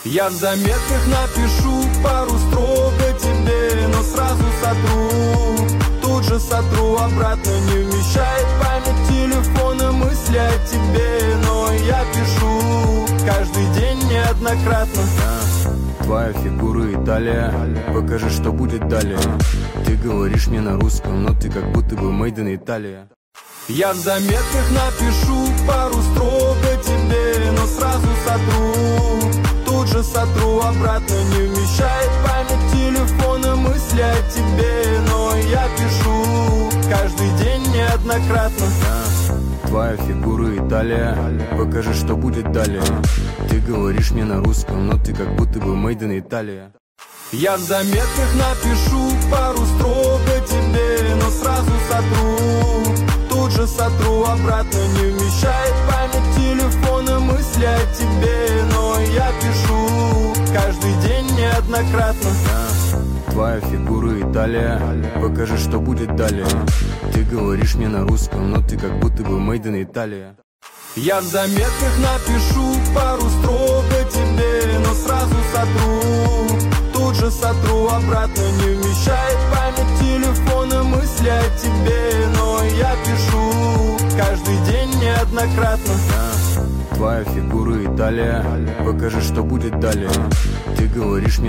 Я в заметках напишу пару строк о тебе, но сразу сотру, тут же сотру обратно. Не вмещает память телефона мысли о тебе, но я пишу каждый день неоднократно. Твоя фигура Италия, покажи, что будет далее. Ты говоришь мне на русском, но ты как будто бы made in Italia. Я в заметках напишу пару строк о тебе, но сразу сотру, тут же сотру обратно. Не вмещает память телефона мысли о тебе, но я пишу каждый день неоднократно. Твоя фигура Италия, покажи, что будет далее. Ты говоришь мне на русском, но ты как будто бы made in Italia. Я в заметках напишу пару строк о тебе, но сразу сотру, тут же сотру обратно. Не вмещает память телефона мысли о тебе, но я пишу каждый день неоднократно. Твоя фигура Италия, покажи, что будет далее. Ты говоришь мне на русском, но ты как будто бы made in Italia. Я в заметках напишу пару строк о тебе, но сразу сотру, тут же сотру обратно. Не вмещает память телефона мысли о тебе, но я пишу каждый день неоднократно. Твоя фигура Италия, покажи, что будет далее. Ты говоришь мне